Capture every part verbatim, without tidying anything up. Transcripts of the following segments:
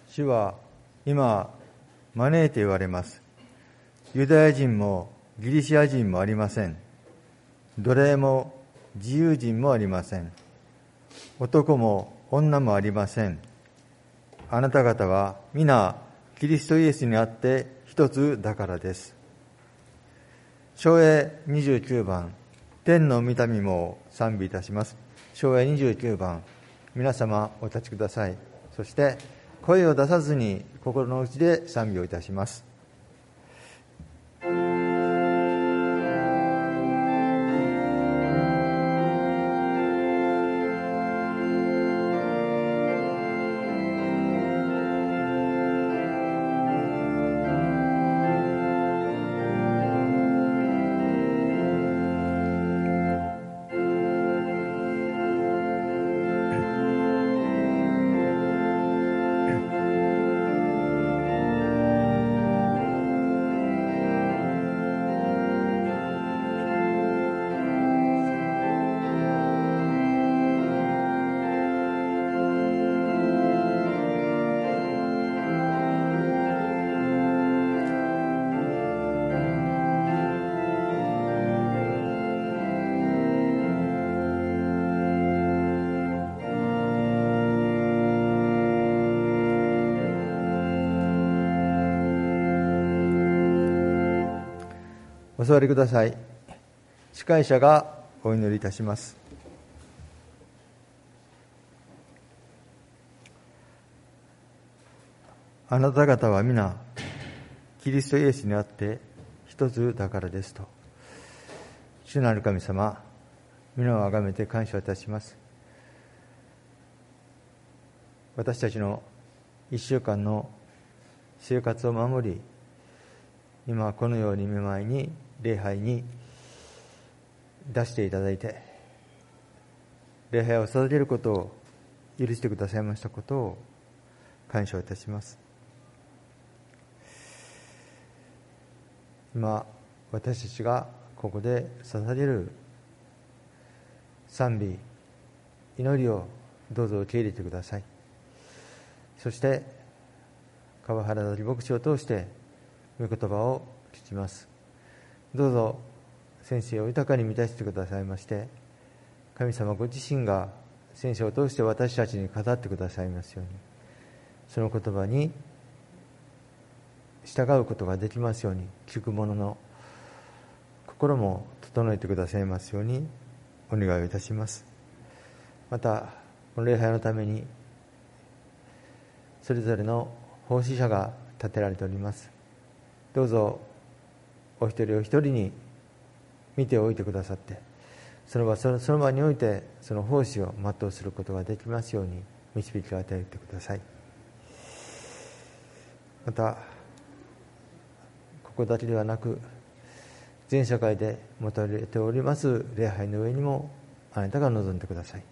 主は今招いて言われます。ユダヤ人もギリシア人もありません。奴隷も自由人もありません。男も女もありません。あなた方は皆キリストイエスにあって一つだからです。唱詠にじゅうきゅうばん、天の御民も賛美いたします。唱詠にじゅうきゅうばん、皆様お立ちください。そして声を出さずに心の内で賛美をいたします。お座りください。司会者がお祈りいたします。あなた方は皆キリストイエスにあって一つだからですと。主なる神様、皆をあがめて感謝いたします。私たちの一週間の生活を守り、今このように御前に礼拝に出していただいて、礼拝を捧げることを許してくださいましたことを感謝いたします。今私たちがここで捧げる賛美、祈りをどうぞ受け入れてください。そして川原崎牧師を通して御言葉を聞きます。どうぞ先生を豊かに満たしてくださいまして、神様ご自身が先生を通して私たちに語ってくださいますように、その言葉に従うことができますように、聞く者の心も整えてくださいますようにお願いをいたします。またこの礼拝のためにそれぞれの奉仕者が立てられております。どうぞお一人お一人に見ておいてくださって、その場その、その場においてその奉仕を全うすることができますように導きを与えてください。またここだけではなく、全社会で持たれております礼拝の上にもあなたが望んでください。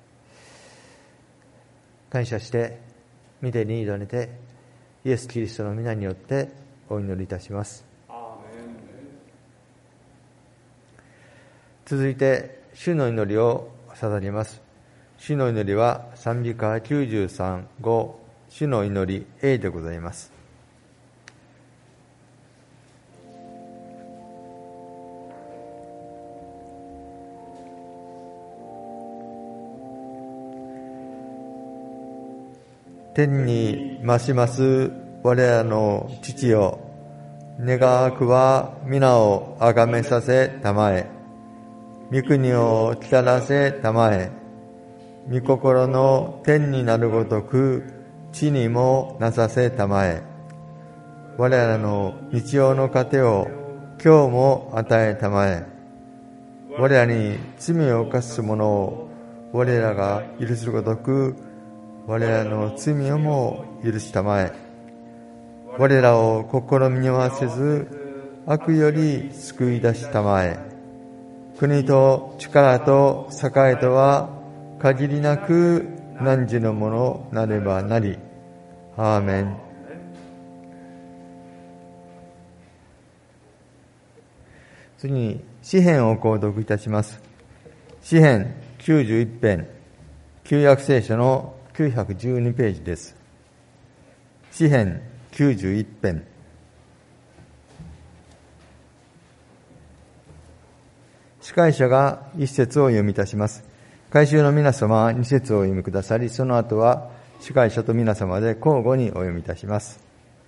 感謝して御手に委ねてイエス・キリストの皆によってお祈りいたします。続いて主の祈りを捧げます。主の祈りは賛美歌きゅうじゅうさん、ご、主の祈り A でございます。天に増します我らの父よ、願わくは皆をあがめさせたまえ。御国を来たらせたまえ。御心の天になるごとく地にもなさせたまえ。我らの日曜の糧を今日も与えたまえ。我らに罪を犯す者を我らが許すごとく我らの罪をも許したまえ。我らを試みに合わせず悪より救い出したまえ。国と力と栄とは限りなく汝のものなればなり。アーメン。次に詩編を購読いたします。詩編きゅうじゅういち編、旧約聖書のきゅうひゃくじゅうにページです。 詩編きゅうじゅういち編。司会者が一節を読みいたします。会衆の皆様は二節をお読みくださり、その後は司会者と皆様で交互にお読みいたします。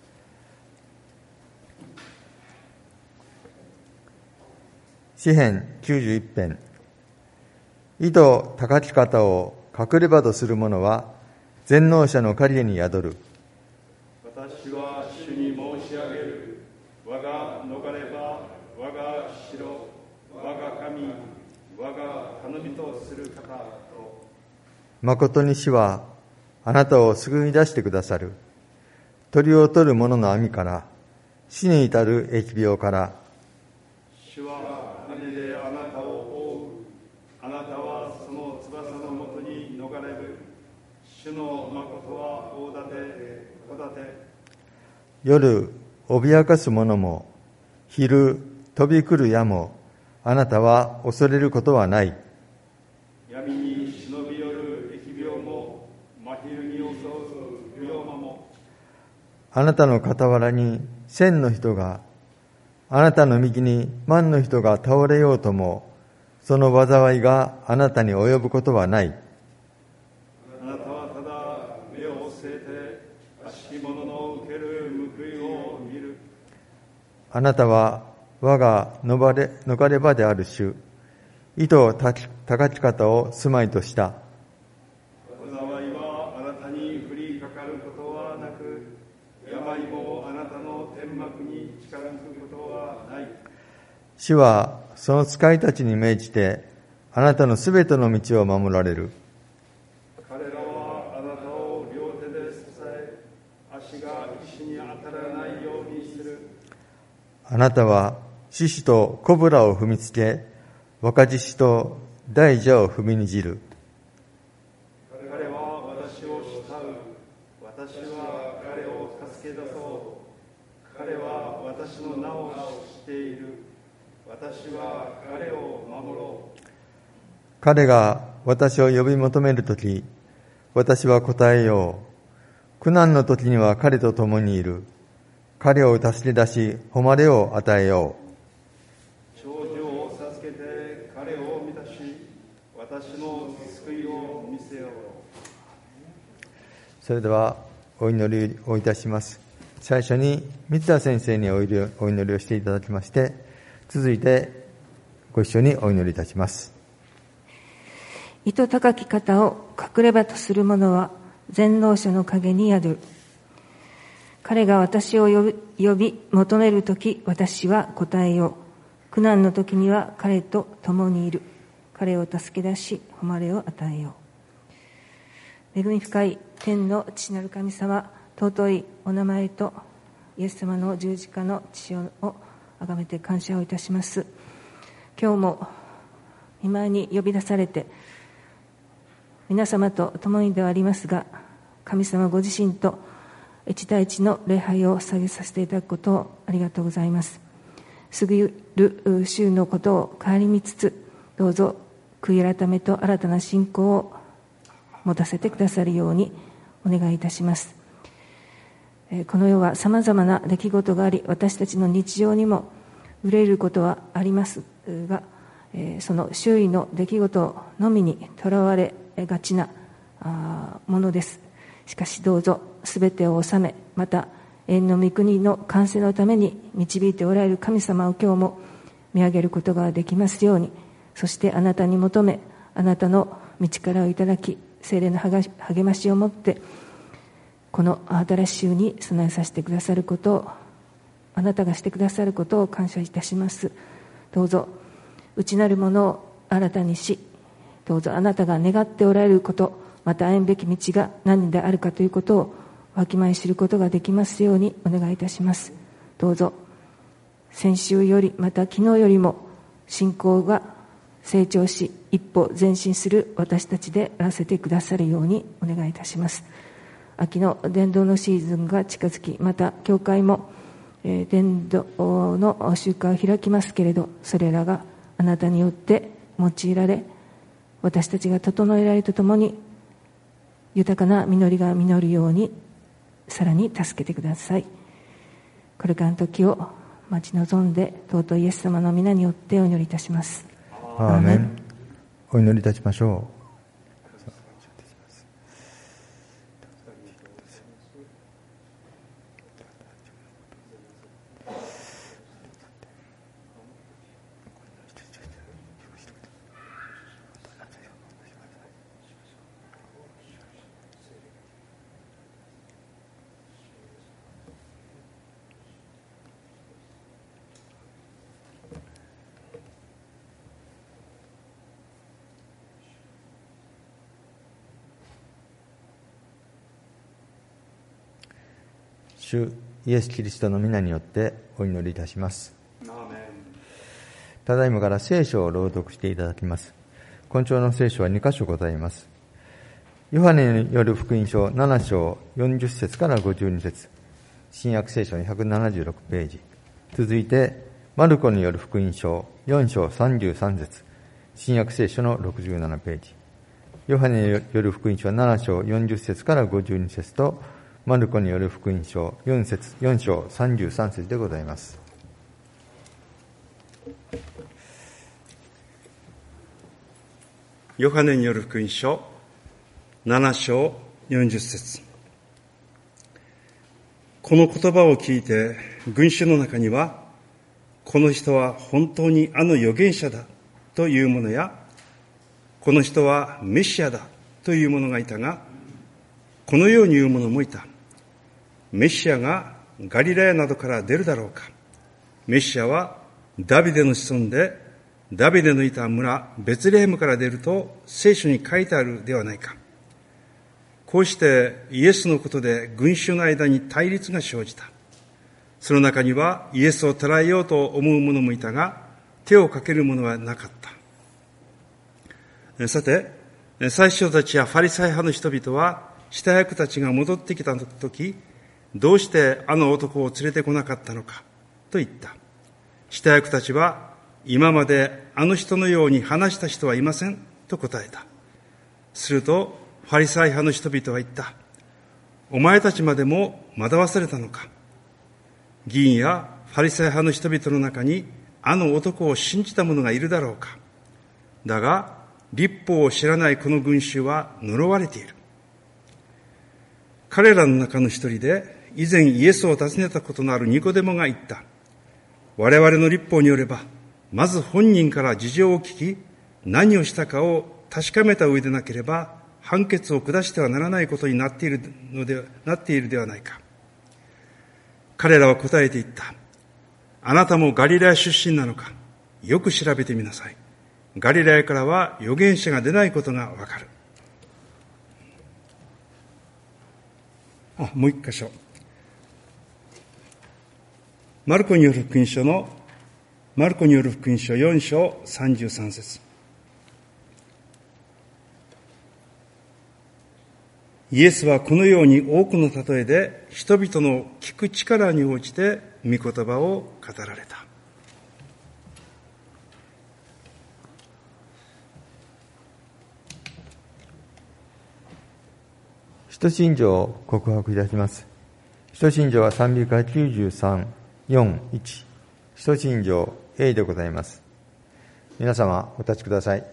詩編きゅうじゅういち編。井戸高き方を隠れ場とする者は全能者の影に宿る。 私は主に申し上げる。我が逃れ場、我が城、我が神、我が頼みとする方と。 誠に主はあなたを救い出してくださる。鳥を取る者の網から、死に至る疫病から。 主は羽であなたを覆う。あなたはその翼のもとに逃れる。主の誠は大盾、小盾。 夜脅かす者も、昼飛び来る矢も、あなたは恐れることはない。 闇に忍び寄る疫病も、真昼に襲う病魔も。 あなたの傍らに千の人が、あなたの右に万の人が倒れようとも、その災いがあなたに及ぶことはない。 あなたはただ目を据えて、悪しき者の受ける報いを見る。 あなたは我が逃れ、逃れ場である主、井戸高き方を住まいとした。 災いはあなたに降りかかることはなく、病もあなたの天幕に近づくことはない。 主はその使いたちに命じて、あなたのすべての道を守られる。 彼らはあなたを両手で支え、足が石に当たらないようにする。 あなたは獅子とコブラを踏みつけ、若獅子と大蛇を踏みにじる。 彼は私を慕う。私は彼を助け出そう。彼は私の名を知っている。私は彼を守ろう。 彼が私を呼び求めるとき、私は答えよう。苦難の時には彼と共にいる。彼を助け出し、誉れを与えよう。 長寿を授けて彼を満たし、私の救いを見せよう。 それではお祈りをいたします。最初に三田先生にお祈りをしていただきまして、続いてご一緒にお祈りいたします。 井戸高き方を隠れ場とする者は全能者の影に宿る。彼が私を呼び、呼び求めるとき、私は答えよう。苦難の時には彼と共にいる。彼を助け出し、誉れを与えよう。恵み深い天の父なる神様、尊いお名前とイエス様の十字架の血を崇めて感謝をいたします。今日も御前に呼び出されて、皆様と共にではありますが、神様ご自身と一対一の礼拝を捧げさせていただくことをありがとうございます。過ぎる週のことを顧みつつ、どうぞ悔い改めと新たな信仰を持たせてくださるようにお願いいたします。この世はさまざまな出来事があり、私たちの日常にも憂えることはありますが、その周囲の出来事のみにとらわれがちなものです。しかしどうぞすべてを治め、また永遠の御国の完成のために導いておられる神様を今日も見上げることができますように、そしてあなたに求め、あなたの道からをいただき、聖霊の励ましを持ってこの新しい週に備えさせてくださることを、あなたがしてくださることを感謝いたします。どうぞ内なるものを新たにし、どうぞあなたが願っておられること、また歩むべき道が何であるかということをわきまえ知ることができますようにお願いいたします。どうぞ先週より、また昨日よりも信仰が成長し、一歩前進する私たちであらせてくださるようにお願いいたします。秋の伝道のシーズンが近づき、また教会も、えー、伝道の集会を開きますけれど、それらがあなたによって用いられ、私たちが整えられるとともに豊かな実りが実るようにさらに助けてください。これからの時を待ち望んで、尊いイエス様の皆によってお祈りいたします。 アーメン。お祈りいたしましょう。主イエス・キリストの皆によってお祈りいたします。ただいまから聖書を朗読していただきます。今朝の聖書はに箇所ございます。ヨハネによる福音書なな章よんじゅっ節からごじゅうに節、新約聖書のひゃくななじゅうろくページ、続いてマルコによる福音書よん章さんじゅうさん節、新約聖書のろくじゅうななページ、ヨハネによる福音書はなな章よんじゅっ節からごじゅうに節と、マルコによる福音書よん節、よん章さんじゅうさん節でございます。 ヨハネによる福音書なな章よんじゅっ節。この言葉を聞いて群衆の中には、この人は本当にあの預言者だという者や、この人はメシアだという者がいたが、このように言う者もいた。メシアがガリラヤなどから出るだろうか。メシアはダビデの子孫で、ダビデのいた村ベツレヘムから出ると聖書に書いてあるではないか。こうしてイエスのことで群衆の間に対立が生じた。その中にはイエスを捕らえようと思う者もいたが、手をかける者はなかった。さて、祭司長たちやファリサイ派の人々は、司祭役たちが戻ってきたとき、どうしてあの男を連れてこなかったのかと言った。司祭役たちは、今まであの人のように話した人はいませんと答えた。するとファリサイ派の人々は言った。お前たちまでも惑わされたのか。議員やファリサイ派の人々の中にあの男を信じた者がいるだろうか。だが律法を知らないこの群衆は呪われている。彼らの中の一人で以前イエスを訪ねたことのあるニコデモが言った。我々の律法によれば、まず本人から事情を聞き、何をしたかを確かめた上でなければ判決を下してはならないことになっているのでなっているではないか。彼らは答えて言った。あなたもガリラヤ出身なのか。よく調べてみなさい。ガリラヤからは預言者が出ないことがわかる。あ、もう一箇所。マルコによる福音書のマルコによる福音書よん章さんじゅうさん節。イエスはこのように多くの例えで人々の聞く力に応じて御言葉を語られた。 使徒信条を告白いたします。使徒信条はさんびゃくきゅうじゅうさん、よん、いち。使徒信条 A でございます。皆様お立ちください。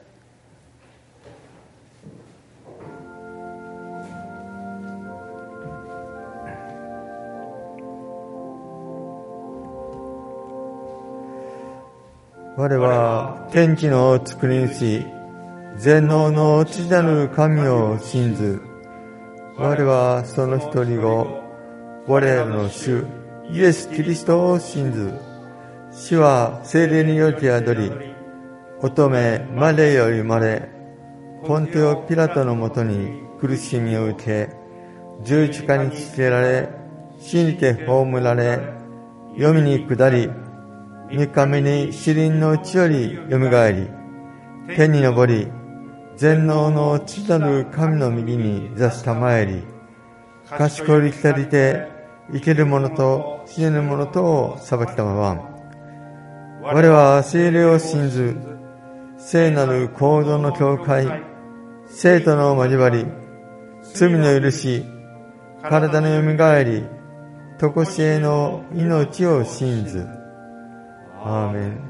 我は天地の作り主、全能の父なる神を信ず。我はその一人子、我らの主イエス・キリストを信ず。主は聖霊によって宿り、乙女マレより生まれ、ポンテオ・ピラトのもとに苦しみを受け、十字架につけられ、死にて葬られ、黄泉に下り、三日目に死人のうちよりよみがえり、天に昇り、全能の父なる神の右に座したまえり、賢い来たりて、生ける者と死ぬ者とを裁きたまわん。我は聖霊を信ず、聖なる行動の教会、聖徒の交わり、罪の許し、 体のよみがえり、とこしえの命を信ず。アーメン。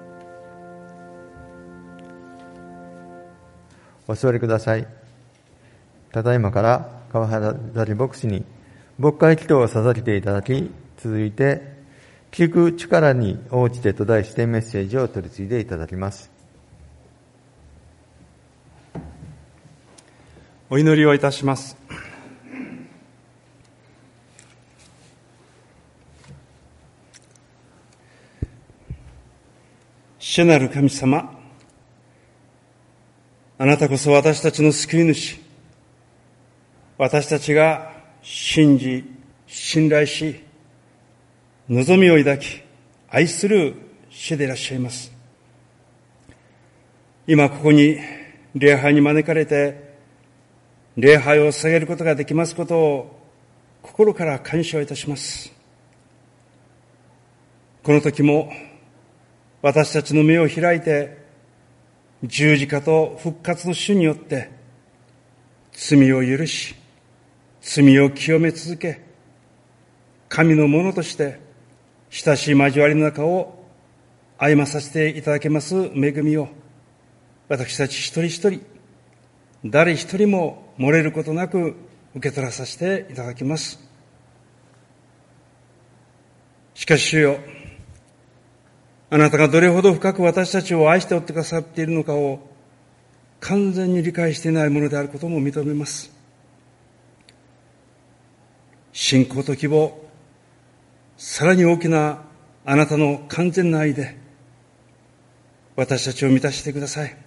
お座りください。ただいまから川原牧師に牧会祈祷を捧げていただき、続いて聞く力に応じてと題してメッセージを取り次いでいただきます。 お祈りをいたします。主なる神様、あなたこそ私たちの救い主、私たちが信じ、信頼し、望みを抱き、愛する主でいらっしゃいます。今ここに礼拝に招かれて、礼拝を捧げることができますことを心から感謝をいたします。この時も私たちの目を開いて、十字架と復活の主によって罪を許し、罪を清め続け、神のものとして親しい交わりの中を歩まさせていただけます恵みを、私たち一人一人、誰一人も漏れることなく受け取らさせていただきます。しかし主よ、あなたがどれほど深く私たちを愛しておってくださっているのかを完全に理解していないものであることも認めます。信仰と希望、さらに大きなあなたの完全な愛で私たちを満たしてください。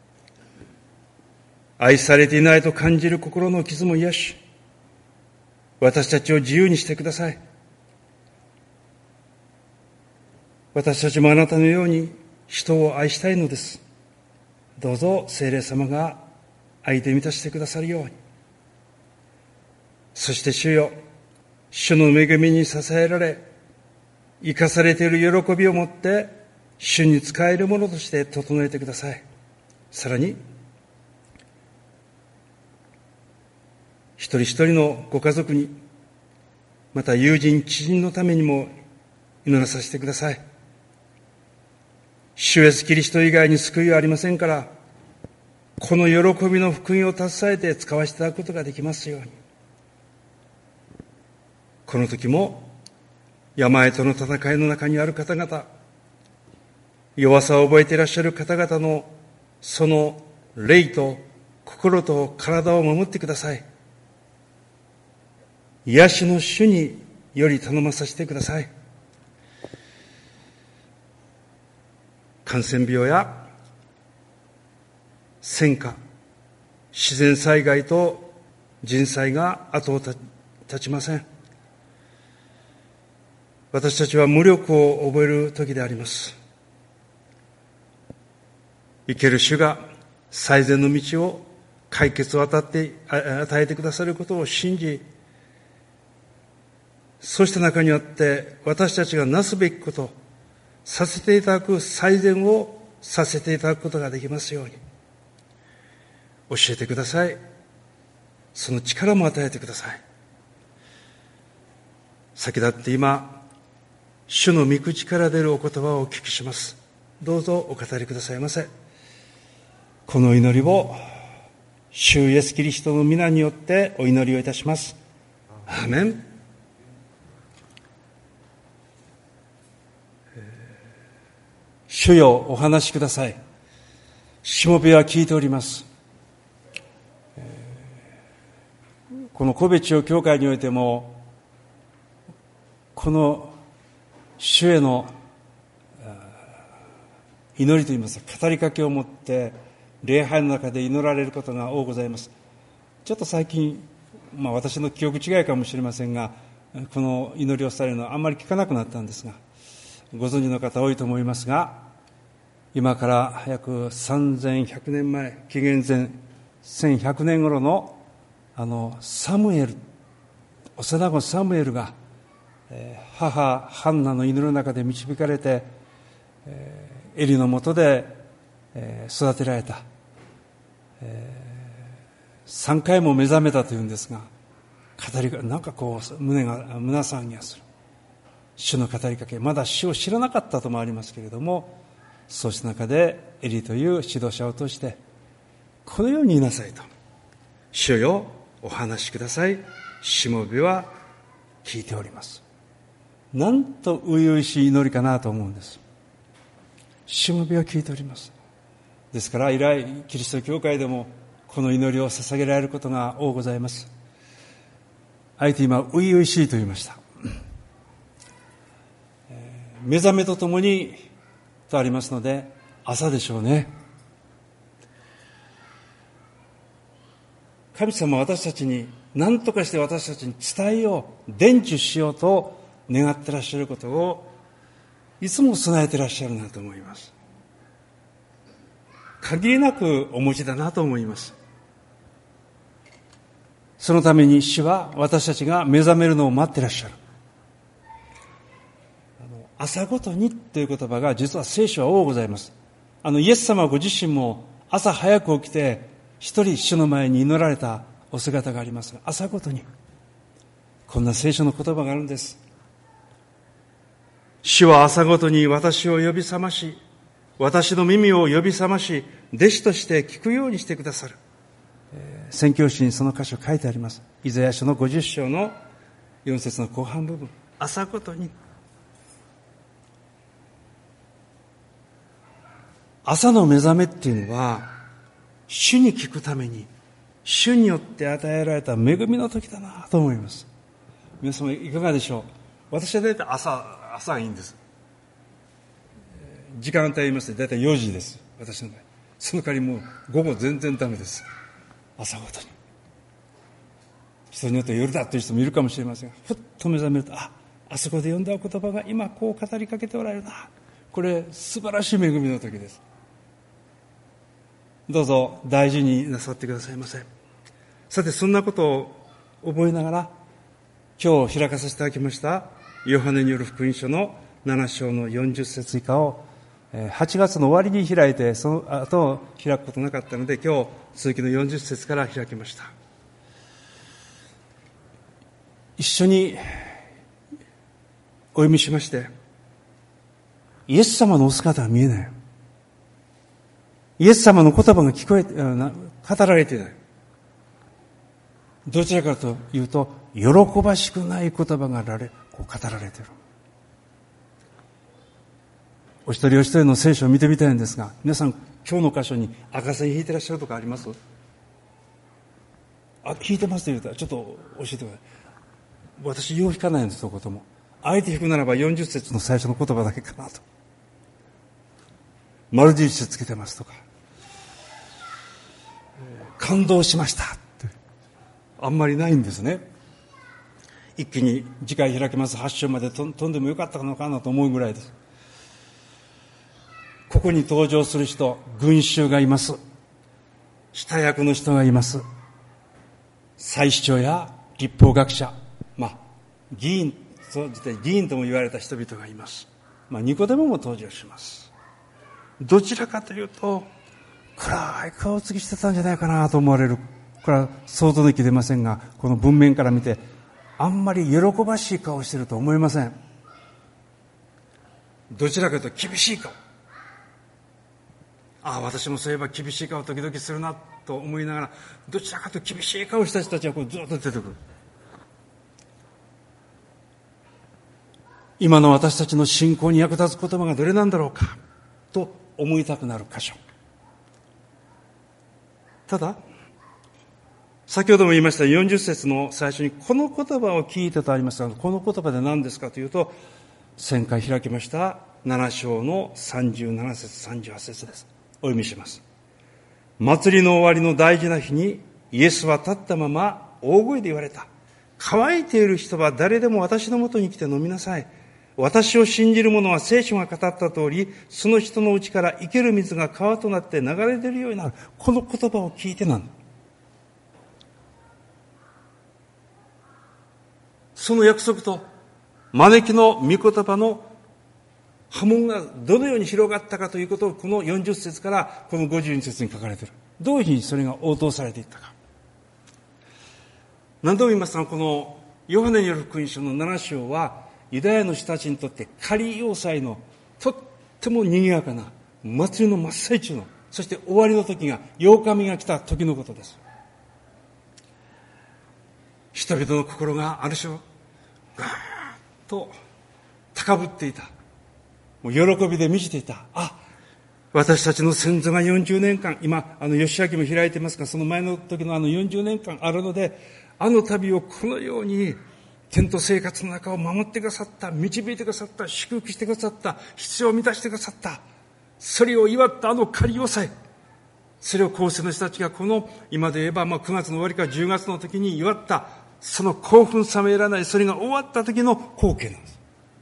愛されていないと感じる心の傷も癒し、私たちを自由にしてください。私たちもあなたのように人を愛したいのです。どうぞ聖霊様が愛で満たしてくださるように。そして主よ、主の恵みに支えられ、生かされている喜びを持って主に仕えるものとして整えてください。さらに一人一人のご家族に、また友人知人のためにも祈らさせてください。主イエスキリスト以外に救いはありませんから、この喜びの福音を携えて使わせていただくことができますように。この時も病との戦いの中にある方々、弱さを覚えていらっしゃる方々のその霊と心と体を守ってください。癒しの主により頼まさせてください。感染病や戦火、自然災害と人災が後を絶ちません。私たちは無力を覚える時であります。生ける主が最善の道を、解決を与えて、与えてくださることを信じ、そうした中にあって私たちがなすべきこと、させていただく最善をさせていただくことができますように教えてください。その力も与えてください。先立って今、主の御口から出るお言葉をお聞きします。どうぞお語りくださいませ。この祈りを主イエスキリストの皆によってお祈りをいたします。アーメン。主よ、お話しください。しもべは聞いております。この神戸地方教会においても、この主への祈りといいますか、語りかけを持って礼拝の中で祈られることが多ございます。ちょっと最近、まあ、私の記憶違いかもしれませんが、この祈りをされるのはあんまり聞かなくなったんですが、ご存知の方多いと思いますが、今から約さんぜんひゃくねんまえ、紀元前せんひゃくねん頃のあのサムエル、幼子サムエルが、えー、母ハンナの祈りの中で導かれて、えー、エリの下で、えー、育てられた、えー、さんかいも目覚めたというんですが、 語りがなんかこう胸が胸騒ぎがする。主の語りかけ、まだ主を知らなかったともありますけれども、そうした中でエリという指導者を通してこのように言いなさいと。主よ、お話しください。しもべは聞いております。なんと初々しい祈りかなと思うんです。しもべは聞いております。ですから以来キリスト教会でもこの祈りを捧げられることが多ございます。あえて今初々しいと言いました。目覚めとともにとありますので朝でしょうね。神様は私たちに何とかして私たちに伝えよう、伝授しようと願ってらっしゃることをいつも備えてらっしゃるなと思います。限りなくお持ちだなと思います。そのために主は私たちが目覚めるのを待ってらっしゃる。朝ごとにという言葉が実は聖書は多ございます。あのイエス様ご自身も朝早く起きて一人主の前に祈られたお姿がありますが、朝ごとにこんな聖書の言葉があるんです。主は朝ごとに私を呼び覚まし、私の耳を呼び覚まし、弟子として聞くようにしてくださる。宣教師にその箇所書いてあります。イザヤ書のごじゅっ章のよん節の後半部分。朝ごとに。朝の目覚めっていうのは主に聞くために主によって与えられた恵みの時だなと思います。皆様いかがでしょう。私は大体朝朝がいいんです。時間帯言いますと大体よじです。私の場合。その代わりもう午後全然ダメです。朝ごとに。人によって夜だという人もいるかもしれませんが、ふっと目覚めると、あ、あそこで読んだお言葉が今こう語りかけておられるな。これ素晴らしい恵みの時です。どうぞ大事になさってくださいませ。さて、そんなことを覚えながら今日開かさせていただきましたヨハネによる福音書のなな章のよんじゅっ節以下をはちがつの終わりに開いて、その後開くことなかったので、今日続きのよんじゅっ節から開きました。一緒にお読みしまして、イエス様のお姿は見えない。イエス様の言葉が聞こえて、語られていない。どちらかというと、喜ばしくない言葉がられ、こう語られている。お一人お一人の聖書を見てみたいんですが、皆さん今日の箇所に赤線引いてらっしゃるとかあります？あ、引いてますと言うたらちょっと教えてください。私よう引かないんです、そことも。あえて引くならばよんじゅっ節の最初の言葉だけかなと。丸印つけてますとか。感動しましたってあんまりないんですね。一気に次回開けますはち章まで飛んでもよかったのかなと思うぐらいです。ここに登場する人、群衆がいます。下役の人がいます。祭司長や立法学者、まあ議員、そうして議員とも言われた人々がいます。まあニコデモも登場します。どちらかというと暗い顔つきしてたんじゃないかなと思われる。これは想像できてませんが、この文面から見てあんまり喜ばしい顔をしていると思いません。どちらかというと厳しい顔。ああ、私もそういえば厳しい顔時々するなと思いながら、どちらかというと厳しい顔をした人たちはこうずっと出てくる。今の私たちの信仰に役立つ言葉がどれなんだろうかと思いたくなる箇所。ただ先ほども言いましたよんじゅっ節の最初にこの言葉を聞いてとありますが、この言葉で何ですかというと、先回開きましたなな章のさんじゅうなな節さんじゅうはち節です。お読みします。祭りの終わりの大事な日にイエスは立ったまま大声で言われた。乾いている人は誰でも私のもとに来て飲みなさい。私を信じる者は聖書が語った通り、その人のうちから生ける水が川となって流れ出るようになる。この言葉を聞いてなんだ。その約束と招きの御言葉の波紋がどのように広がったかということを、このよんじゅっ節からこのごじゅうに節に書かれている。どういうふうにそれが応答されていったか。私たちの信仰に役立つ言葉がどれなんだろうかと思いたくなる箇所。 何度も言いますが、このヨハネによる福音書のなな章はユダヤの人たちにとって仮要塞のとっても賑やかな祭りの真っ最中の、そして終わりの時が、八日目が来た時のことです。人々の心がある種ガーッと高ぶっていた。もう喜びで満ちていた。あ、私たちの先祖がよんじゅうねんかん、今あの義明も開いてますが、その前の時のあのよんじゅうねんかんあるので、あの旅をこのようにテント生活の中を守ってくださった、導いてくださった、祝福してくださった、必要を満たしてくださった、それを祝ったあの仮要塞、それを後世の人たちがこの今で言えばまあくがつの終わりからじゅうがつの時に祝った、その興奮冷めらない、それが終わった時の光景なんです。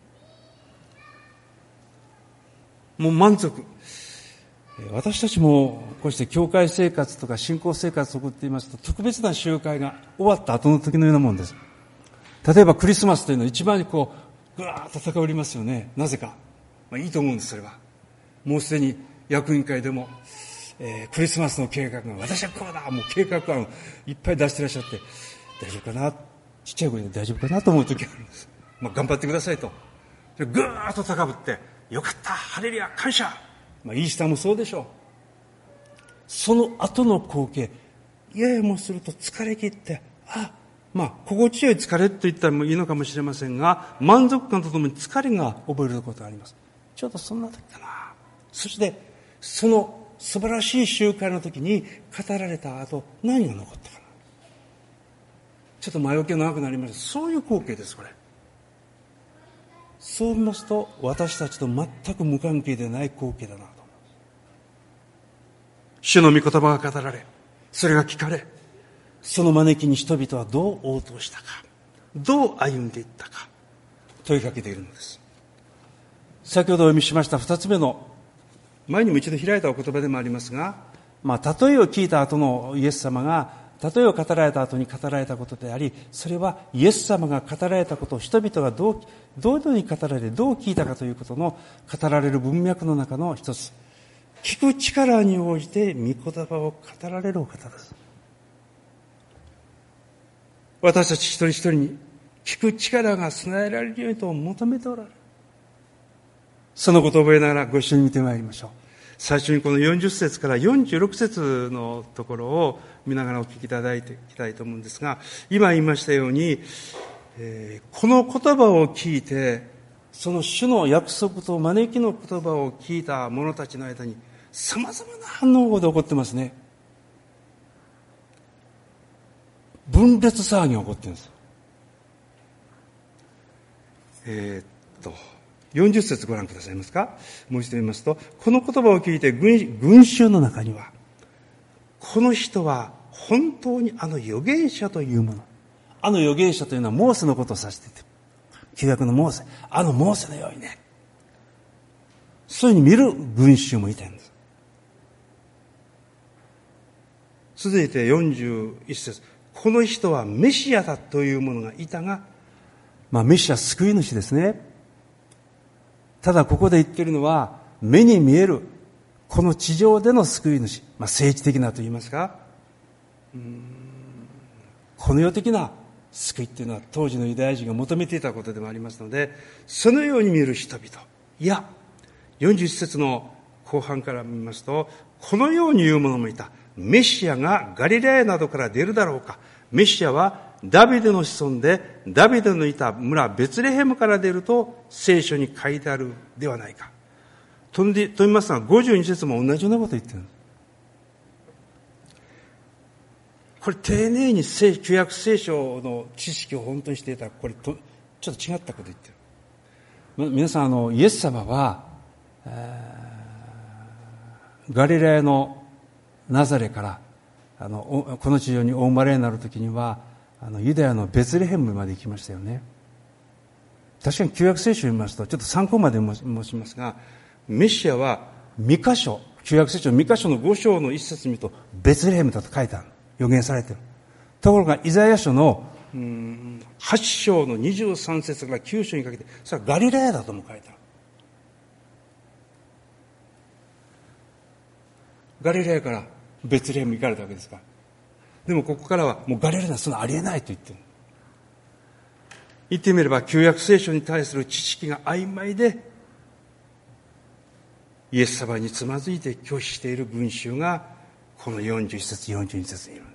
もう満足。私たちもこうして教会生活とか信仰生活を送っていますと、特別な集会が終わった後の時のようなもんです。例えばクリスマスというのは一番こうぐわーっと高ぶりますよね。なぜか、まあ、いいと思うんです。それはもうすでに役員会でも、えー、クリスマスの計画が、私はこうだ、もう計画案をいっぱい出してらっしゃって、大丈夫かな、ちっちゃい声で大丈夫かなと思う時があるんです。まあ、頑張ってくださいと。ぐーっと高ぶって、よかった、ハレルヤ、感謝。まあ、イースターもそうでしょう。その後の光景、いややもすると疲れ切って、あ、まあ、心地よい疲れと言ったらもいいのかもしれませんが、満足感とともに疲れが覚えることがあります。ちょうどそんな時かな。そして、その素晴らしい集会の時に語られた後、何が残ったかな。ちょっと前置きが長くなりました。そういう光景です、これ。そう見ますと、私たちと全く無関係でない光景だなと思います。主の御言葉が語られ、それが聞かれ、その招きに人々はどう応答したか、どう歩んでいったか、問いかけているのです。先ほどお読みしました二つ目の、前にも一度開いたお言葉でもありますが、まあ、例えを聞いた後のイエス様が、例えを語られた後に語られたことであり、それはイエス様が語られたことを人々がどう、どのように語られ、どう聞いたかということの語られる文脈の中の一つ。聞く力に応じて御言葉を語られるお方です。私たち一人一人に聞く力が備えられるようにと求めておられる。そのことを覚えながらご一緒に見てまいりましょう。最初にこのよんじゅっ節からよんじゅうろく節のところを見ながらお聞きいただいていきたいと思うんですが、今言いましたように、えー、この言葉を聞いて、その主の約束と招きの言葉を聞いた者たちの間に様々な反応が起こってますね。分裂騒ぎが起こってるんです。えー、っとよんじゅっ節ご覧くださいますか。もう一度言いますと、この言葉を聞いて 群, 群衆の中には、この人は本当にあの預言者というもの、あの預言者というのはモーセのことを指していて、旧約のモーセ、あのモーセのようにね、そういうふうに見る群衆もいたんです。続いてよんじゅういち節、この人はメシアだというものがいたが、まあメシア、救い主ですね。ただここで言っているのは、目に見えるこの地上での救い主、まあ、政治的なと言いますか、うーん、この世的な救いっていうのは当時のユダヤ人が求めていたことでもありますので、そのように見える人々、いやよんじゅういち節の後半から見ますと、このように言う者もいた。メシアがガリラヤなどから出るだろうか。メシアはダビデの子孫で、ダビデのいた村ベツレヘムから出ると聖書に書いてあるではないか。とんで、と言いますが、ごじゅうに節も同じようなことを言ってるんです。これ丁寧に旧約聖書の知識を本当にしていたら、これとちょっと違ったことを言ってる。皆さん、あの、イエス様は、えー、ガリラヤのナザレから、あの、この地上にお生まれになるときには、あの、ユダヤのベツレヘムまで行きましたよね。確かに旧約聖書を見ますと、ちょっと参考まで申しますが、メシアはに箇所、旧約聖書に箇所のご章の一節見ると、ベツレヘムだと書いてある。予言されている。ところが、イザヤ書のうーんはち章のにじゅうさん節からきゅう章にかけて、それはガリラヤだとも書いてある。ガリラヤからベツレヘム行かれたわけですから。 でもここからはもうガリレオにはそんなありえないと言ってる。言ってみれば旧約聖書に対する知識が曖昧で、イエス様につまずいて拒否している群衆がこのよんじゅういち節よんじゅうに節にいるんです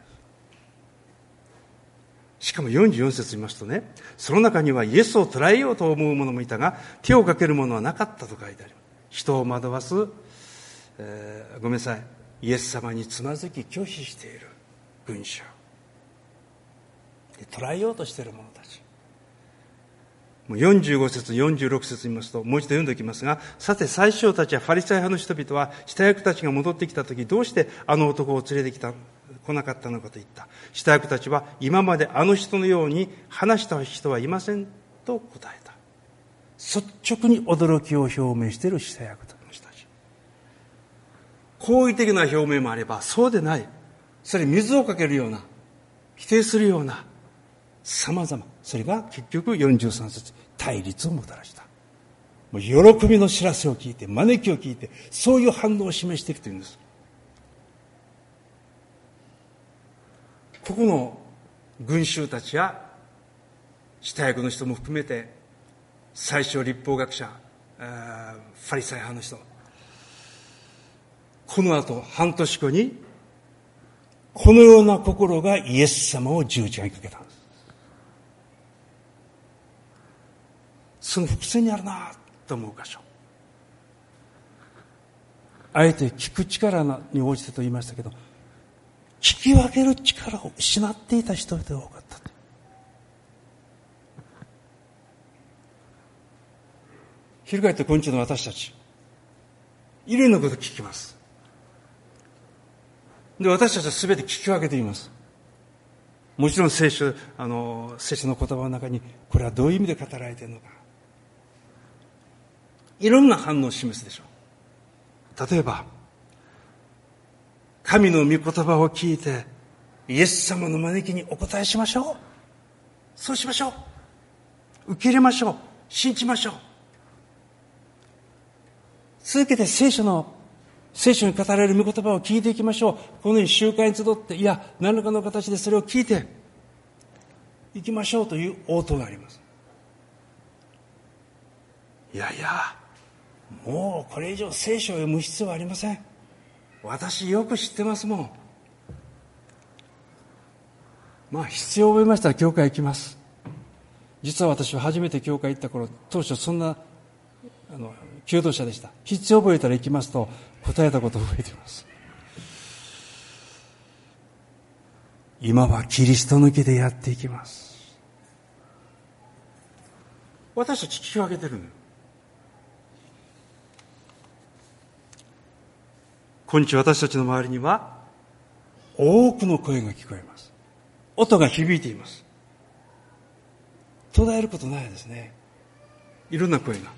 。しかもよんじゅうよん節に見ますとね、その中にはイエスを捕らえようと思う者もいたが手をかける者はなかったと書いてあります。人を惑わす、えー、ごめんなさい、イエス様につまずき拒否している群衆で、捕らえようとしている者たち。もうよんじゅうご節よんじゅうろく節見ますと、もう一度読んでおきますが、さて祭司長たちやファリサイ派の人々は下役たちが戻ってきたとき、どうしてあの男を連れてきた来なかったのかと言った。下役たちは、今まであの人のように話した人はいませんと答えた。率直に驚きを表明している下役の人たち。好意的な表明もあればそうでない、それ水をかけるような、否定するような、様々、それが結局よんじゅうさん節、対立をもたらした。もう喜びの知らせを聞いて、招きを聞いて、そういう反応を示していくというんです。ここの群衆たちや下役の人も含めて、最初立法学者、ファリサイ派の人、この後半年後にこのような心がイエス様を十字架にかけたんです。その伏線にあるなと思う箇所、あえて聞く力に応じてと言いましたけど、聞き分ける力を失っていた人々が多かったと。翻って今日の私たち、いろんなことを聞きます。で、私たちは全て聞き分けています。もちろん聖書、あの、聖書の言葉の中に、これはどういう意味で語られているのか。いろんな反応を示すでしょう。例えば、神の御言葉を聞いて、イエス様の招きにお答えしましょう。そうしましょう。受け入れましょう。信じましょう。続けて聖書の聖書に語られる御言葉を聞いていきましょう。このように集会に集って、いや、何らかの形でそれを聞いていきましょうという応答があります。いやいや、もうこれ以上聖書を読む必要はありません。私よく知ってますもん。まあ必要を覚えましたら教会行きます。実は私は初めて教会行った頃、当初そんなあの求道者でした。必要を覚えたら行きますと答えたことを覚えています。今はキリスト抜きでやっていきます。私たち聞き分けてるの。今日私たちの周りには多くの声が聞こえます。音が響いています。途絶えることないですね。いろんな声が。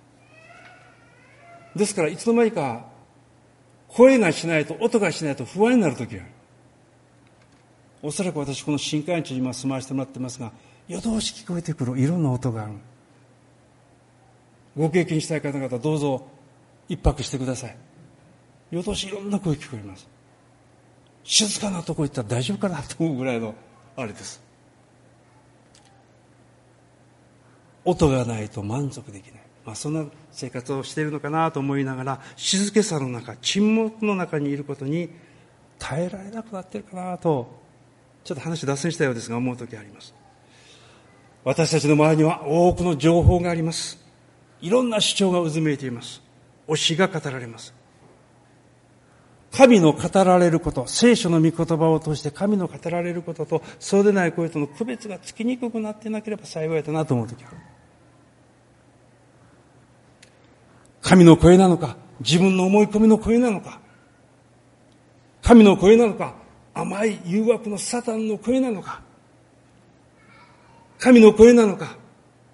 ですからいつの間にか声がしないと、音がしないと不安になるときがある。おそらく私この新海地に今住まわせてもらってますが、夜通し聞こえてくるいろんな音がある。ご経験したい方々どうぞ一泊してください。夜通しいろんな声聞こえます。静かなとこ行ったら大丈夫かなと思うぐらいのあれです。音がないと満足できない。まあそんな生活をしているのかなと思いながら、静けさの中、沈黙の中にいることに耐えられなくなっているかなと、ちょっと話脱線したようですが思う時あります。私たちの周りには多くの情報があります。いろんな主張が渦めいています。教えが語られます。神の語られること、聖書の御言葉を通して神の語られることとそうでない声との区別がつきにくくなっていなければ幸いだなと思うときある。神の声なのか、自分の思い込みの声なのか、神の声なのか、甘い誘惑のサタンの声なのか、神の声なのか、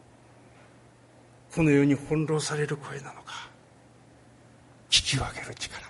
このように翻弄される声なのか、聞き分ける力。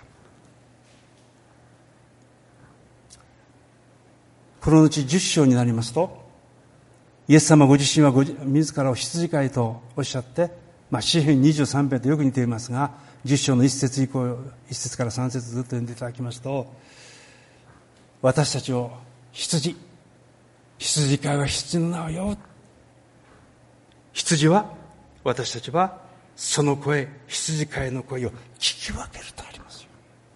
このうちじゅっ章になりますと、イエス様ご自身はご自らを羊飼いとおっしゃって、まあ、詩編にじゅうさん編とよく似ていますが、じゅっ章のいち節以降、いち節からさん節ずっと読んでいただきますと、私たちを羊、羊飼いは羊の名を呼ぶ。羊は、私たちはその声、羊飼いの声を聞き分けるとありますよ。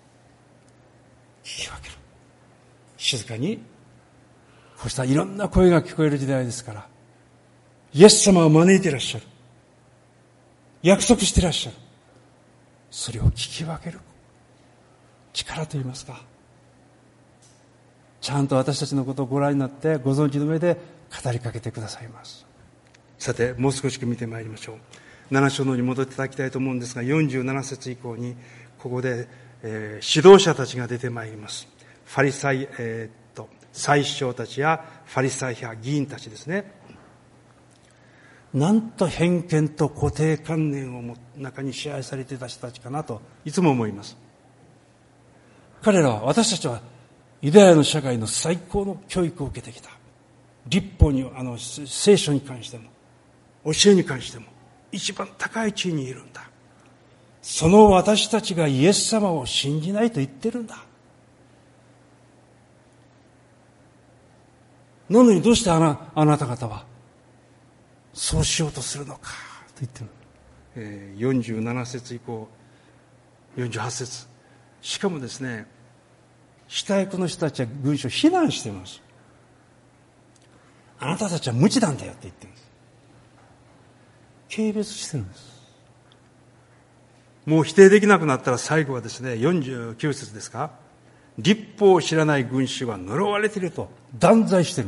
聞き分ける。静かに、こうしたいろんな声が聞こえる時代ですから、イエス様を招いていらっしゃる。約束していらっしゃる。それを聞き分ける力といいますか、ちゃんと私たちのことをご覧になってご存知の上で語りかけてくださいます。さて、もう少し見てまいりましょう。なな章のに戻っていただきたいと思うんですが、よんじゅうなな節以降にここで、えー、指導者たちが出てまいります。ファリサイ、えー、っと祭司長たちやファリサイ派議員たちですね。なんと偏見と固定観念をも中に支配されていた人たちかなといつも思います。彼らは、私たちはユダヤの社会の最高の教育を受けてきた。律法に、あの聖書に関しても教えに関しても一番高い地位にいるんだ。その私たちがイエス様を信じないと言ってるんだ。なのにどうしてあな、あなた方はそうしようとするのかと言ってる。えー、よんじゅうなな節以降、よんじゅうはち節。しかもですね、下役の人たちは群衆を非難しています。あなたたちは無知なんだよって言ってるんです。軽蔑してるんです。もう否定できなくなったら最後はですね、よんじゅうきゅう節ですか。律法を知らない群衆は呪われていると断罪している。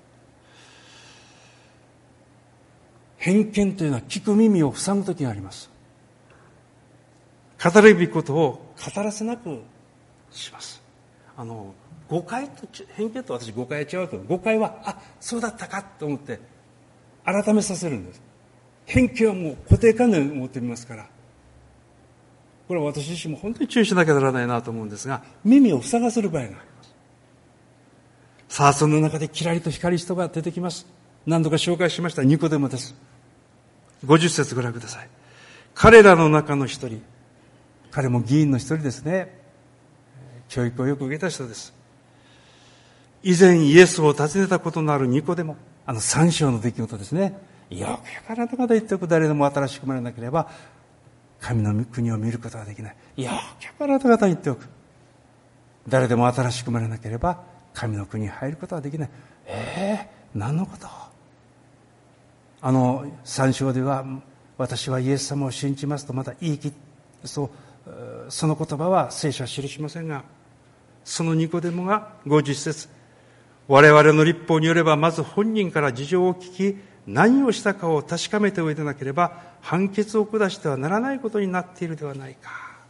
偏見というのは聞く耳を塞ぐときがあります。語るべきことを語らせなくします。あの誤解と偏見と私誤解は違うと。誤解はあそうだったかと思って改めさせるんです。偏見はもう固定観念を持ってみますから、これは私自身も本当に注意しなきゃならないなと思うんですが、耳を塞がせる場合があります。さあ、その中でキラリと光る人が出てきます。何度か紹介しましたニコデモです。ごじゅっ節ご覧ください。彼らの中の一人、彼も議員の一人ですね。教育をよく受けた人です。以前イエスを訪ねたことのあるニコデモ、あの三章の出来事ですね。よくあなた方言っておく、誰でも新しく生まれなければ神の国を見ることができない。よくあなた方言っておく、誰でも新しく生まれなければ神の国に入ることができない。えー、何のこと。あの三章では、私はイエス様を信じますとまた言い切って、そうその言葉は聖書は記しませんが、そのニコデモがごじゅっ節、我々の律法によればまず本人から事情を聞き、何をしたかを確かめておいでなければ判決を下してはならないことになっているではないか。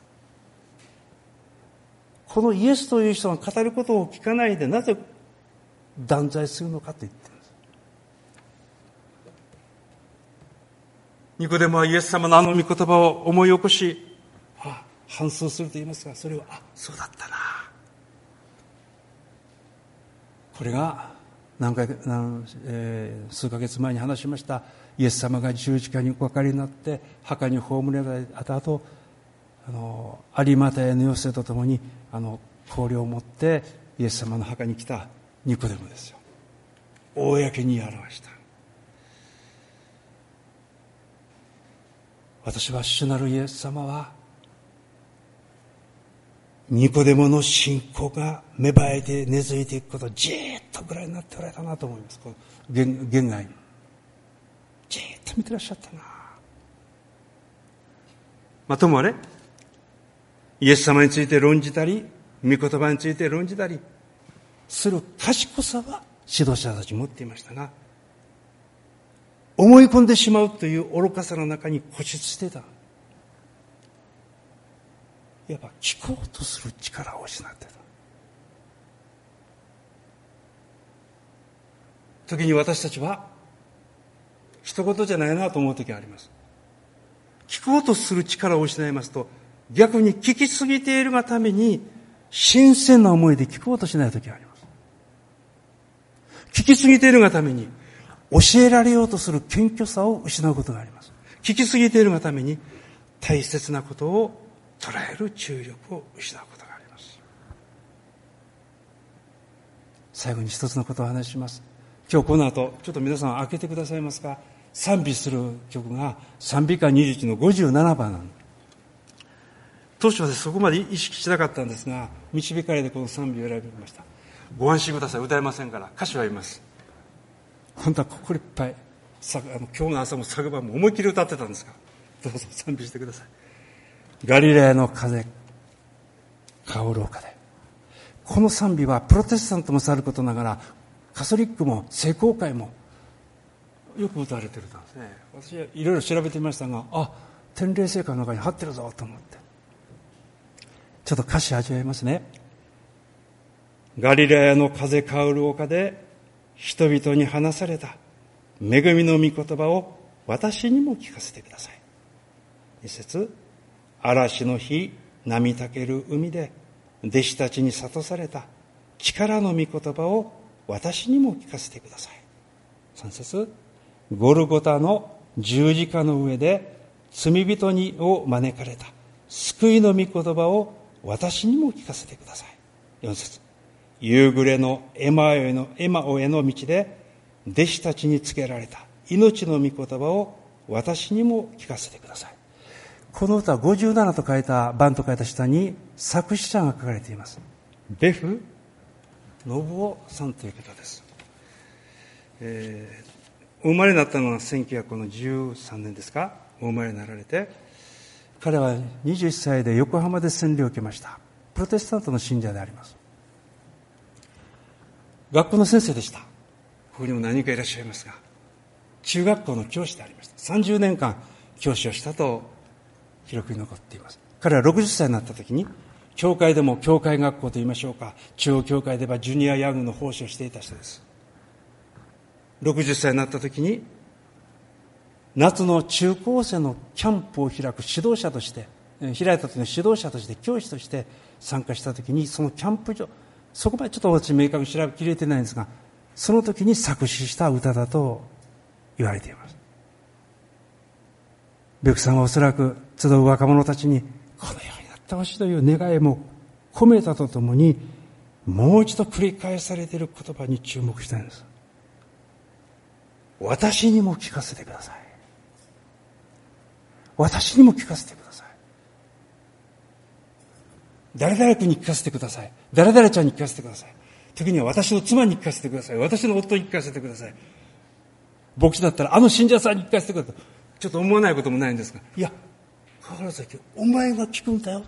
このイエスという人が語ることを聞かないでなぜ断罪するのかと言っています。ニコデモはイエス様のあの御言葉を思い起こし、あ反芻すると言いますが、それはあそうだったな。これが何回何、えー、数ヶ月前に話しましたイエス様が十字架におかかりになって墓に葬られた後、あの有馬太のヨセとともにあの香料を持ってイエス様の墓に来たニコデモですよ。公に表した。私は主なるイエス様はニコデモの信仰が芽生えて根付いていくことをじーっとぐらいになっておられたなと思います。この 言, 言外にじーっと見てらっしゃったな。まあ、ともあれイエス様について論じたり御言葉について論じたりする賢さは指導者たち持っていましたが、思い込んでしまうという愚かさの中に固執していた。いわば聞こうとする力を失っていた。時に私たちは一言じゃないなと思う時があります。聞こうとする力を失いますと、逆に聞きすぎているがために新鮮な思いで聞こうとしない時があります。聞きすぎているがために教えられようとする謙虚さを失うことがあります。聞きすぎているがために大切なことを捉える注力を失うことがあります。 最後に一つのことをお話しします。今日この後、ちょっと皆さん開けてくださいますか。賛美する曲が賛美歌にじゅういちのごじゅうななばんなの。当初はそこまで意識しなかったんですが、導かれてこの賛美を選びました。ご安心ください。歌えませんから。歌詞は言います。本当は心いっぱい、あの今日の朝も昨晩も思いっきり歌ってたんですが、どうぞ賛美してください。ガリレアの風、香る丘で。この賛美はプロテスタントもさることながら、カソリックも聖公会もよく歌われてるんですね。私はいろいろ調べてみましたが、あ、天霊聖歌の中に入ってるぞと思って。ちょっと歌詞味わいますね。ガリレアの風香る丘で人々に話された恵みの御言葉を私にも聞かせてください。一節、嵐の日波立てる海で弟子たちに諭された力の御言葉を私にも聞かせてください。三節、ゴルゴタの十字架の上で罪人にを招かれた救いの御言葉を私にも聞かせてください。四節、夕暮れのエマオへのエマオへの道で弟子たちに告げられた命の御言葉を私にも聞かせてください。この歌はごじゅうななと書いた番と書いた下に作詞者が書かれています。ベフ信夫さんという方です。えー、お生まれになったのはせんきゅうひゃくじゅうさんねんですか。お生まれになられて、彼はにじゅっさいで横浜で洗礼を受けました。プロテスタントの信者であります。学校の先生でした。ここにも何人かいらっしゃいますが、中学校の教師でありました。さんじゅうねんかん教師をしたと記録に残っています。彼はろくじゅっさいになった時に、教会でも教会学校と言いましょうか、中央教会ではジュニアヤングの奉仕をしていた人です。ろくじゅっさいになった時に、夏の中高生のキャンプを開く指導者として、開いた時の指導者として、教師として参加した時に、そのキャンプ場、そこまでちょっと私明確に調べきれてないんですが、その時に作詞した歌だと言われています。ベクさんはおそらく集う若者たちにこのようになってほしいという願いも込めたとともに、もう一度繰り返されている言葉に注目したいんです。私にも聞かせてください。私にも聞かせてください。誰々君に聞かせてください。誰々ちゃんに聞かせてください。時には私の妻に聞かせてください。私の夫に聞かせてください。牧師だったらあの信者さんに聞かせてください。ちょっと思わないこともないんですが、いや、かからずお前が聞くんだよ。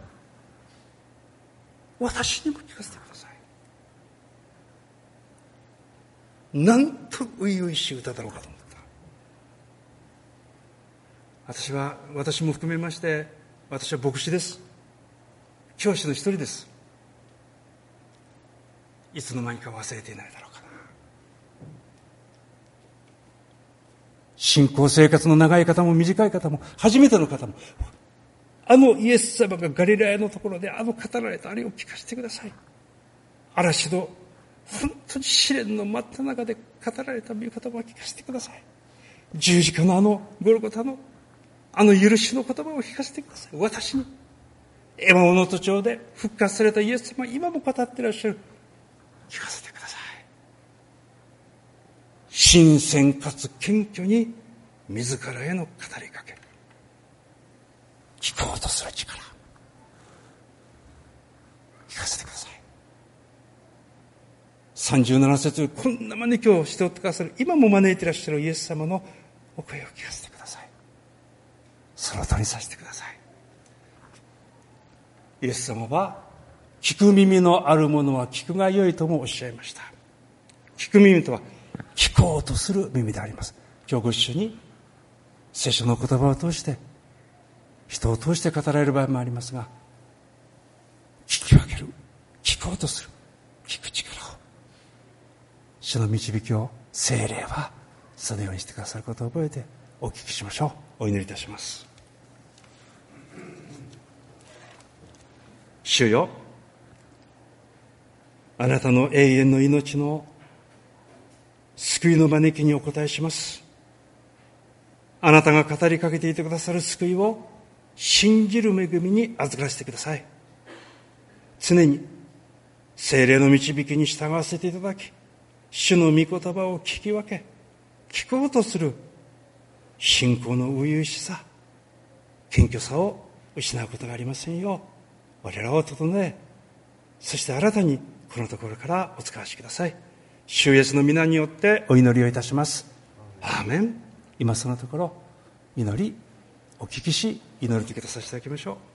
私にも聞かせてください。なんと初々しい歌だろうかと思った。私は、私も含めまして、私は牧師です。教師の一人です。いつの間にか忘れていないだろうかな。信仰生活の長い方も短い方も、初めての方も、あのイエス様がガリラヤのところであの語られたあれを聞かせてください。嵐の本当に試練の真った中で語られた御言葉を聞かせてください。十字架のあのゴルゴタのあの許しの言葉を聞かせてください。私にエマオの途上で復活されたイエス様、今も語っていらっしゃる。聞かせてください。新鮮かつ謙虚に自らへの語りかけ、聞こうとする力、聞かせてください。さんじゅうなな節、こんな招きをしておってくださる、今も招いていらっしゃるイエス様のお声を聞かせてください。そのとにさせてください。イエス様は、聞く耳のある者は聞くがよいともおっしゃいました。聞く耳とは聞こうとする耳であります。今日ご一緒に聖書の言葉を通して人を通して語られる場合もありますが、聞き分ける、聞こうとする、聞く力を、主の導きを聖霊はそのようにしてくださることを覚えてお聞きしましょう。お祈りいたします。主よ、あなたの永遠の命の救いの招きにお答えします。あなたが語りかけていてくださる救いを信じる恵みに預からせてください。常に聖霊の導きに従わせていただき、主の御言葉を聞き分け、聞こうとする信仰の初々しさ、謙虚さを失うことがありませんよう、我らを整え、そして新たにこのところからお使わしください。主イエスの皆によってお祈りをいたします。アーメン。今そのところ祈りお聞きし、祈りと受けさせていただきましょう。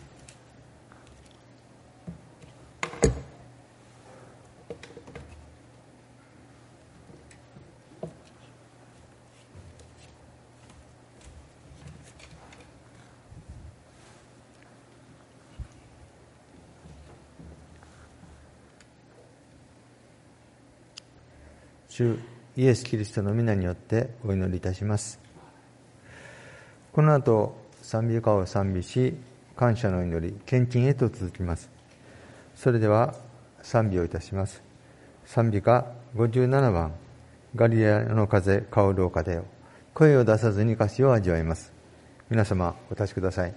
主イエス・キリストの皆によってお祈りいたします。この後、賛美歌を賛美し、感謝の祈り、献金へと続きます。それでは賛美をいたします。賛美歌ごじゅうななばん、ガリラヤの風香る丘でよ。声を出さずに歌詞を味わいます。皆様お立ちください。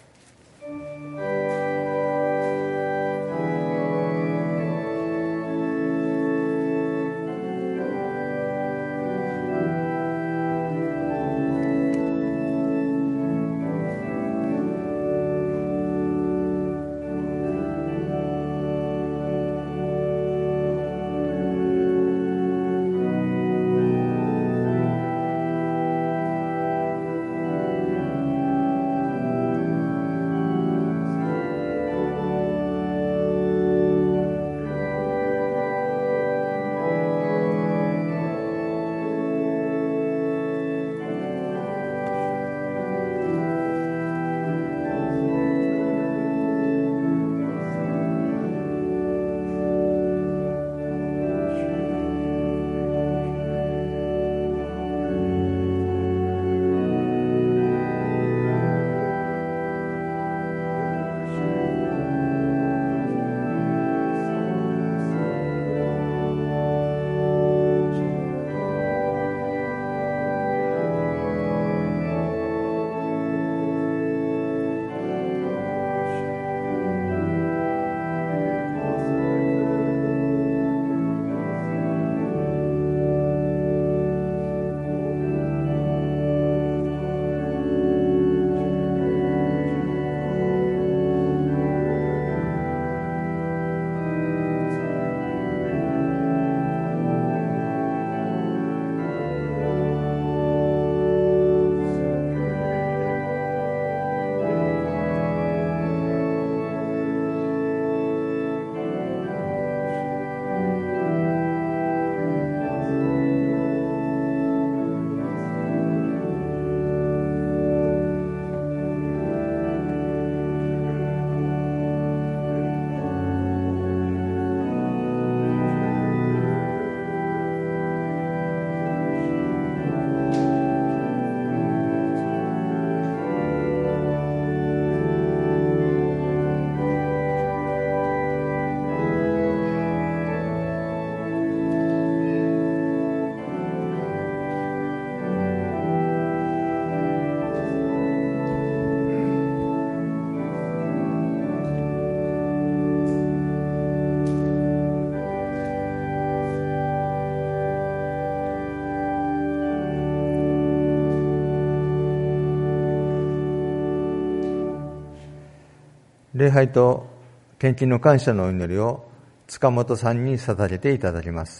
礼拝と献金の感謝のお祈りを塚本さんに捧げていただきます。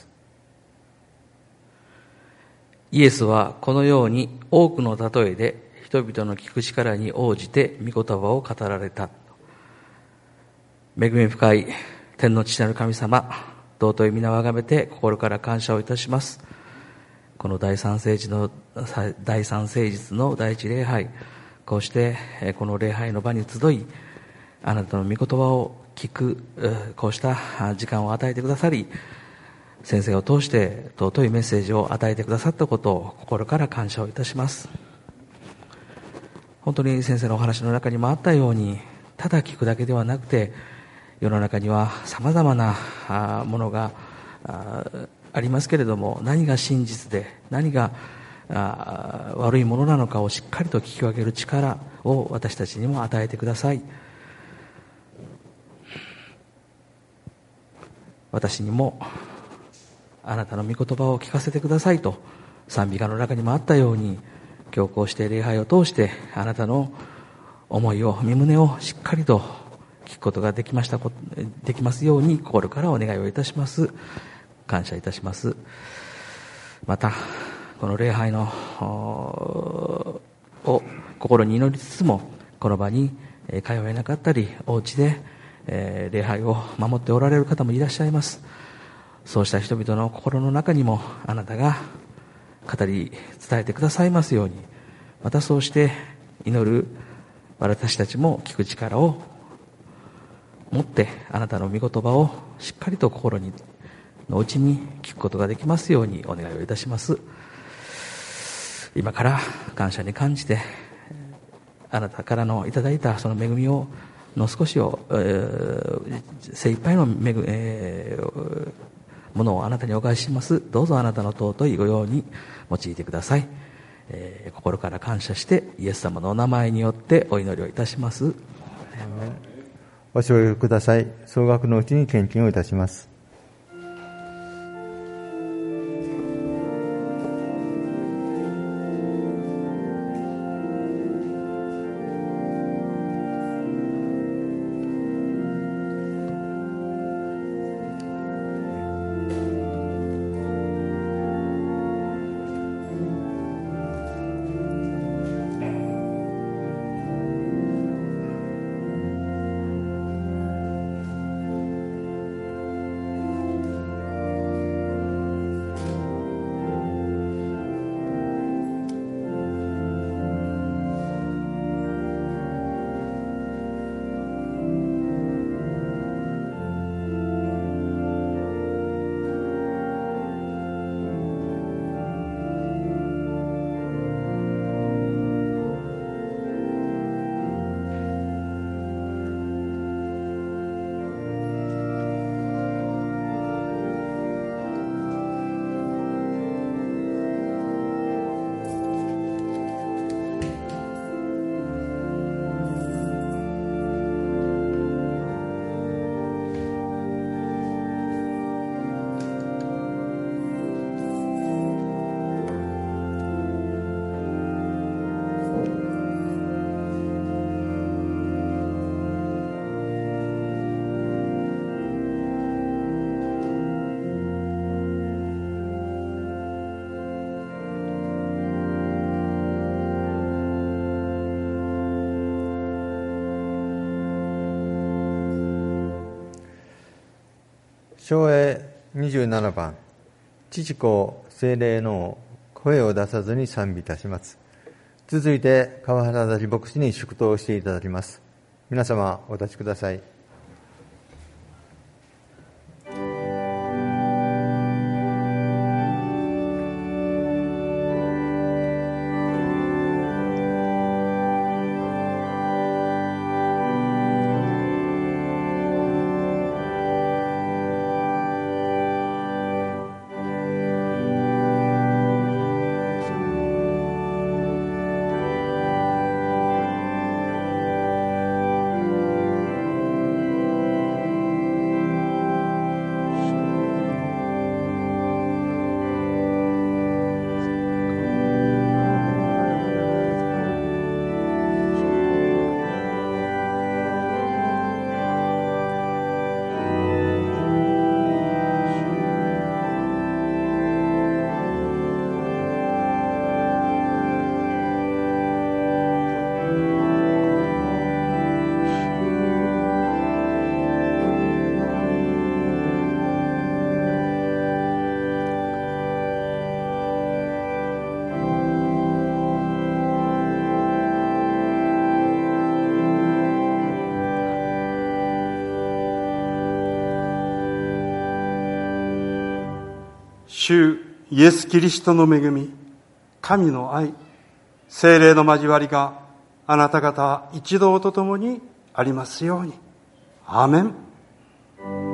イエスはこのように多くの例えで人々の聞く力に応じて御言葉を語られた。恵み深い天の父なる神様、尊い皆をあがめて心から感謝をいたします。この第三聖日の第三聖日の第一礼拝、こうしてこの礼拝の場に集い、あなたの御言葉を聞くこうした時間を与えてくださり、先生を通して尊いメッセージを与えてくださったことを心から感謝をいたします。本当に先生のお話の中にもあったように、ただ聞くだけではなくて、世の中には様々なものがありますけれども、何が真実で何が悪いものなのかをしっかりと聞き分ける力を私たちにも与えてください。 私にもあなたの御言葉を聞かせてくださいと賛美歌の中にもあったように、今日こうして礼拝を通してあなたの思いを、身胸をしっかりと聞くことができましたできますように心からお願いをいたします。感謝いたします。またこの礼拝のを心に祈りつつも、この場に通えなかったりお家で礼拝を守っておられる方もいらっしゃいます。そうした人々の心の中にもあなたが語り伝えてくださいますように、またそうして祈る私たちも聞く力を持ってあなたの御言葉をしっかりと心にのうちに聞くことができますようにお願いをいたします。今から感謝に感じて、あなたからのいただいたその恵みをの少しを、えー、精一杯の恵み、えー、ものをあなたにお返しします。どうぞあなたの尊いご用に用いてください。えー、心から感謝してイエス様のお名前によってお祈りをいたします。 お承諾ください。総額のうちに献金をいたします。唱詠にじゅうななばん、父子聖霊の声を出さずに賛美いたします。続いて川原立牧師に祝祷していただきます。皆様お立ちください。 主イエス・キリストの恵み、神の愛、聖霊の交わりがあなた方一同とともにありますように。アーメン。